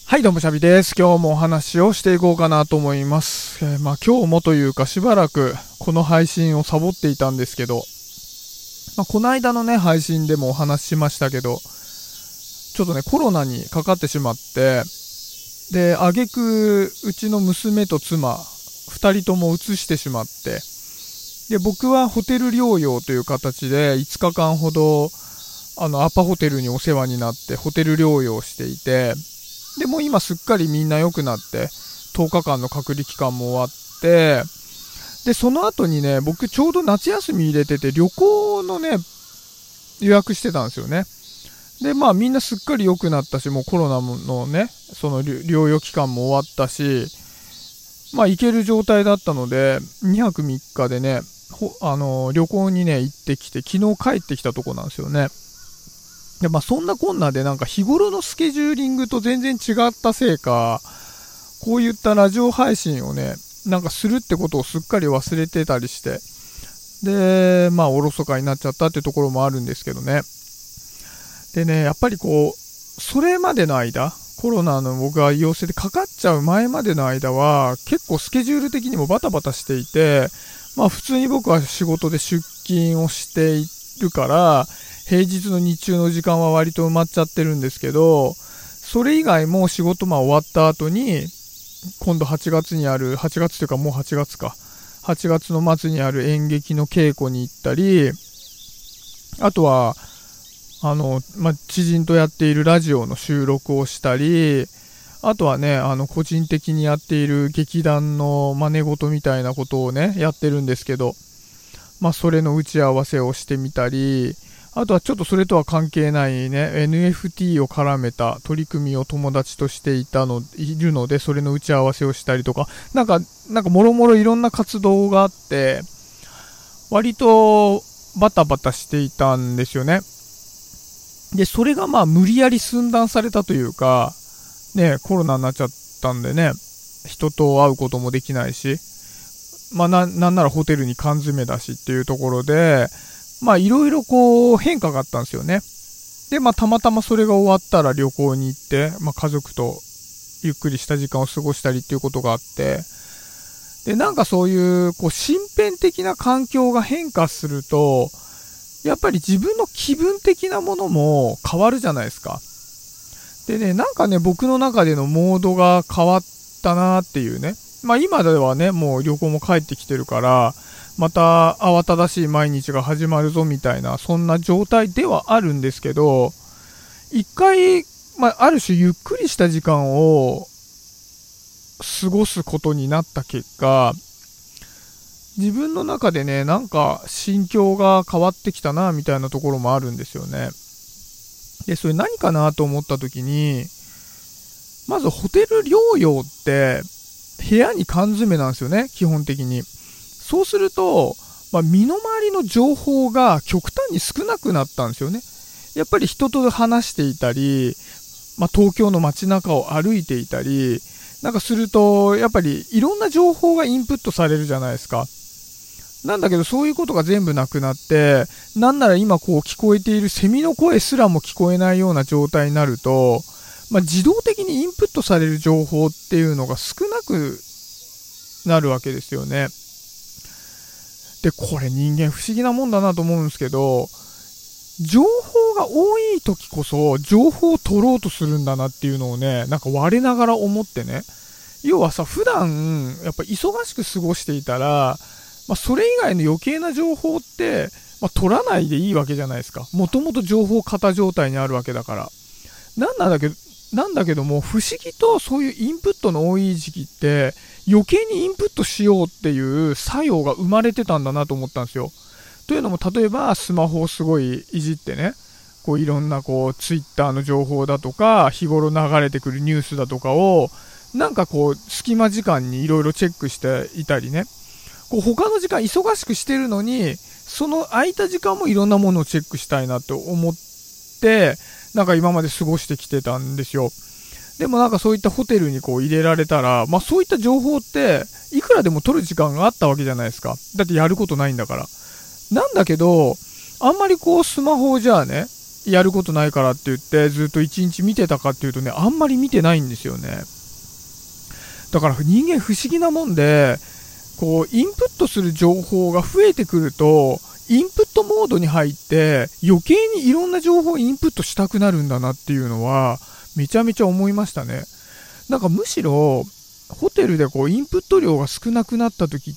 はい、どうもシャビです。今日もお話をしていこうかなと思います。今日もというかしばらくこの配信をサボっていたんですけど、この間のね配信でもお話ししましたけど、ちょっとねコロナにかかってしまって、で挙句うちの娘と妻2人とも移してしまって、で僕はホテル療養という形で5日間ほどアパホテルにお世話になってホテル療養していて、でもう今すっかりみんな良くなって10日間の隔離期間も終わって、でその後にね僕ちょうど夏休み入れてて旅行のね予約してたんですよね。でみんなすっかり良くなったし、もうコロナのねその療養期間も終わったし、行ける状態だったので2泊3日でね旅行にね行ってきて、昨日帰ってきたとこなんですよね。でそんなこんなでなんか日頃のスケジューリングと全然違ったせいか、こういったラジオ配信をねなんかするってことをすっかり忘れてたりして、でおろそかになっちゃったってところもあるんですけどね。でねやっぱりそれまでの間、コロナの僕が陽性でかかっちゃう前までの間は結構スケジュール的にもバタバタしていて、普通に僕は仕事で出勤をしているから平日の日中の時間は割と埋まっちゃってるんですけど、それ以外も仕事終わった後に今度8月にある、8月というかもう8月か、8月の末にある演劇の稽古に行ったり、あとは知人とやっているラジオの収録をしたり、あとはね個人的にやっている劇団の真似事みたいなことをねやってるんですけど、それの打ち合わせをしてみたり、あとはちょっとそれとは関係ないね NFT を絡めた取り組みを友達としているので、それの打ち合わせをしたりとか、なんかもろもろいろんな活動があって割とバタバタしていたんですよね。でそれが無理やり寸断されたというかね、コロナになっちゃったんでね、人と会うこともできないし、なんならホテルに缶詰だしっていうところでいろいろ変化があったんですよね。でたまたまそれが終わったら旅行に行って、家族とゆっくりした時間を過ごしたりっていうことがあって、でなんかそういう身辺的な環境が変化するとやっぱり自分の気分的なものも変わるじゃないですか。でねなんかね僕の中でのモードが変わったなっていうね、今ではねもう旅行も帰ってきてるからまた慌ただしい毎日が始まるぞみたいな、そんな状態ではあるんですけど、一回、ある種ゆっくりした時間を過ごすことになった結果、自分の中でねなんか心境が変わってきたなみたいなところもあるんですよね。でそれ何かなと思った時に、まずホテル療養って部屋に缶詰なんですよね、基本的に。そうすると、身の回りの情報が極端に少なくなったんですよね。やっぱり人と話していたり、東京の街中を歩いていたりなんかすると、やっぱりいろんな情報がインプットされるじゃないですか。なんだけどそういうことが全部なくなって、なんなら今聞こえているセミの声すらも聞こえないような状態になると、自動的にインプットされる情報っていうのが少なくなるわけですよね。でこれ人間不思議なもんだなと思うんですけど、情報が多い時こそ情報を取ろうとするんだなっていうのをねなんか我ながら思ってね、要はさ普段やっぱ忙しく過ごしていたら、それ以外の余計な情報って、取らないでいいわけじゃないですか。もともと情報過多状態にあるわけだから。なんだけども不思議とそういうインプットの多い時期って余計にインプットしようっていう作用が生まれてたんだなと思ったんですよ。というのも例えばスマホをすごいいじってね、いろんなツイッターの情報だとか日頃流れてくるニュースだとかをなんか隙間時間にいろいろチェックしていたりね、他の時間忙しくしてるのにその空いた時間もいろんなものをチェックしたいなと思ってなんか今まで過ごしてきてたんですよ。でもなんかそういったホテルに入れられたら、そういった情報っていくらでも取る時間があったわけじゃないですか。だってやることないんだから。なんだけどあんまりスマホをじゃあねやることないからって言ってずっと一日見てたかっていうとね、あんまり見てないんですよね。だから人間不思議なもんで、こうインプットする情報が増えてくると、インプットモードに入って余計にいろんな情報をインプットしたくなるんだなっていうのはめちゃめちゃ思いましたね。なんかむしろホテルでこうインプット量が少なくなった時って、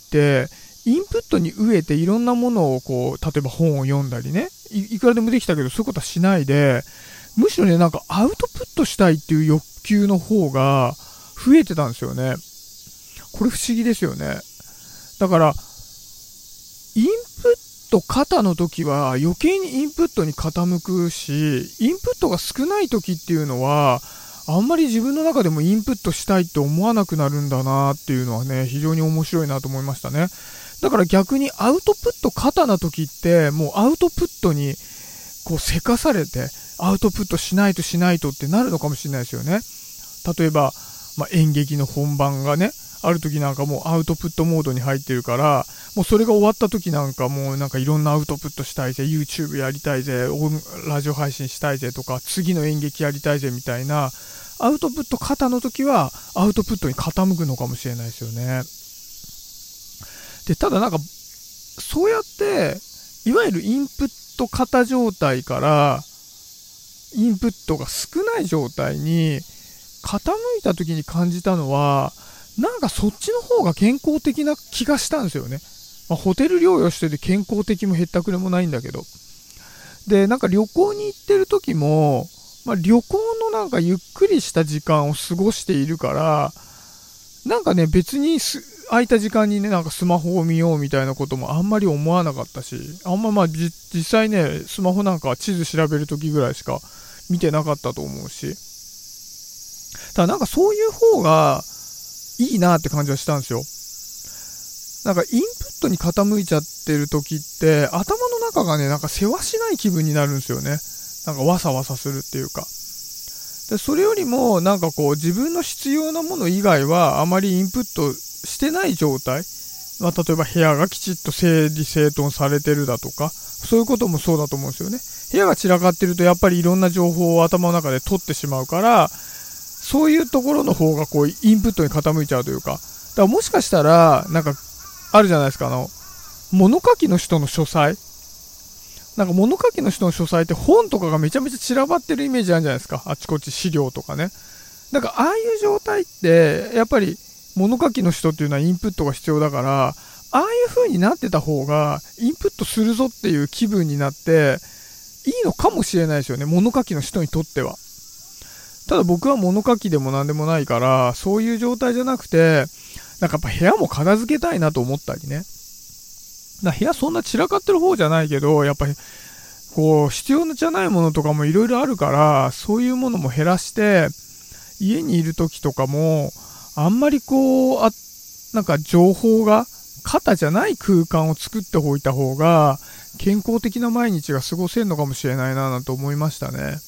インプットに飢えていろんなものをこう、例えば本を読んだりね、いくらでもできたけどそういうことはしないで、むしろね、なんかアウトプットしたいっていう欲求の方が増えてたんですよね。これ不思議ですよね。だからインプット過多の時は余計にインプットに傾くし、インプットが少ない時っていうのはあんまり自分の中でもインプットしたいって思わなくなるんだなっていうのはね、非常に面白いなと思いましたね。だから逆にアウトプット過多な時って、もうアウトプットにこうせかされて、アウトプットしないとってなるのかもしれないですよね。例えば、演劇の本番がね、ある時なんかもうアウトプットモードに入ってるから、もうそれが終わった時なんかもうなんかいろんなアウトプットしたいぜ、YouTube やりたいぜ、ラジオ配信したいぜとか、次の演劇やりたいぜみたいな、アウトプット過多の時はアウトプットに傾くのかもしれないですよね。で、ただなんかそうやっていわゆるインプット過多状態からインプットが少ない状態に傾いた時に感じたのは、なんかそっちの方が健康的な気がしたんですよね。ホテル療養してて健康的もへったくれもないんだけど。で、なんか旅行に行ってる時も、旅行のなんかゆっくりした時間を過ごしているから、なんかね、別に空いた時間にね、なんかスマホを見ようみたいなこともあんまり思わなかったし、あんま実際ね、スマホなんか地図調べる時ぐらいしか見てなかったと思うし。ただなんかそういう方がいいなって感じはしたんですよ。なんかインプットに傾いちゃってる時って頭の中がね、なんか世話しない気分になるんですよね。なんかわさわさするっていうか。でそれよりもなんかこう自分の必要なもの以外はあまりインプットしてない状態、例えば部屋がきちっと整理整頓されてるだとか、そういうこともそうだと思うんですよね。部屋が散らかってるとやっぱりいろんな情報を頭の中で取ってしまうから、そういうところの方がこうインプットに傾いちゃうというか、だからもしかしたらなんかあるじゃないですか、物書きの人の書斎、なんか物書きの人の書斎って本とかがめちゃめちゃ散らばってるイメージあるじゃないですか。あちこち資料とかね。なんかああいう状態ってやっぱり物書きの人っていうのはインプットが必要だから、ああいう風になってた方がインプットするぞっていう気分になっていいのかもしれないですよね、物書きの人にとっては。ただ僕は物書きでも何でもないから、そういう状態じゃなくて、なんかやっぱ部屋も片付けたいなと思ったりね。部屋そんな散らかってる方じゃないけど、やっぱりこう必要じゃないものとかもいろいろあるから、そういうものも減らして家にいる時とかもあんまりこうなんか情報が過多じゃない空間を作っておいた方が健康的な毎日が過ごせるのかもしれないなと思いましたね。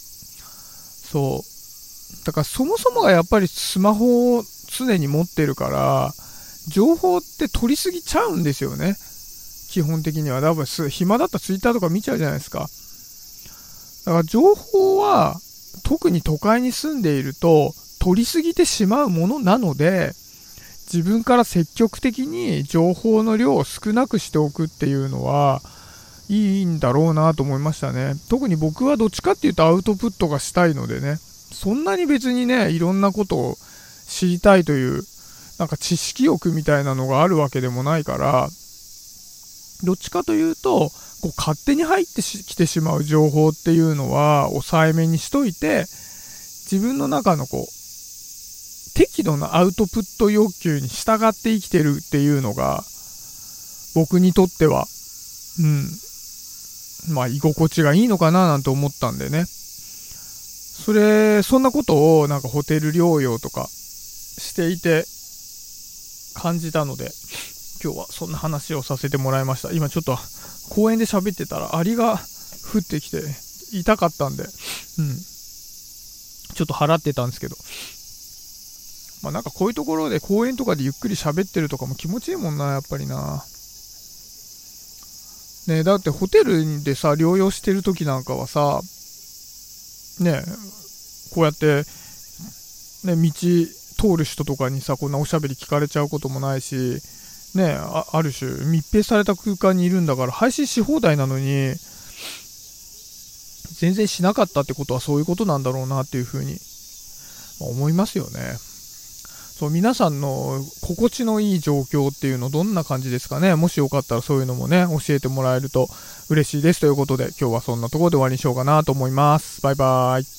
そうだからそもそもがやっぱりスマホを常に持ってるから情報って取りすぎちゃうんですよね、基本的には。多分暇だったらツイッターとか見ちゃうじゃないですか。だから情報は特に都会に住んでいると取りすぎてしまうものなので、自分から積極的に情報の量を少なくしておくっていうのはいいんだろうなと思いましたね。特に僕はどっちかっていうとアウトプットがしたいのでね、そんなに別にね、いろんなことを知りたいというなんか知識欲みたいなのがあるわけでもないから、どっちかというとこう勝手に入ってきてしまう情報っていうのは抑えめにしといて、自分の中のこう適度なアウトプット欲求に従って生きてるっていうのが僕にとっては居心地がいいのかななんて思ったんでね。そんなことをなんかホテル療養とかしていて感じたので、今日はそんな話をさせてもらいました。今ちょっと公園で喋ってたらアリが降ってきて痛かったんで、ちょっと払ってたんですけど、なんかこういうところで公園とかでゆっくり喋ってるとかも気持ちいいもんな、やっぱりな。 ね、だってホテルでさ、療養してる時なんかはさ、ね、こうやって、ね、道通る人とかにさ、こんなおしゃべり聞かれちゃうこともないし、ね、ある種密閉された空間にいるんだから配信し放題なのに全然しなかったってことはそういうことなんだろうなっていうふうに思いますよね。そう皆さんの心地のいい状況っていうのどんな感じですかね。もしよかったらそういうのもね教えてもらえると嬉しいですということで、今日はそんなところで終わりにしようかなと思います。バイバイ。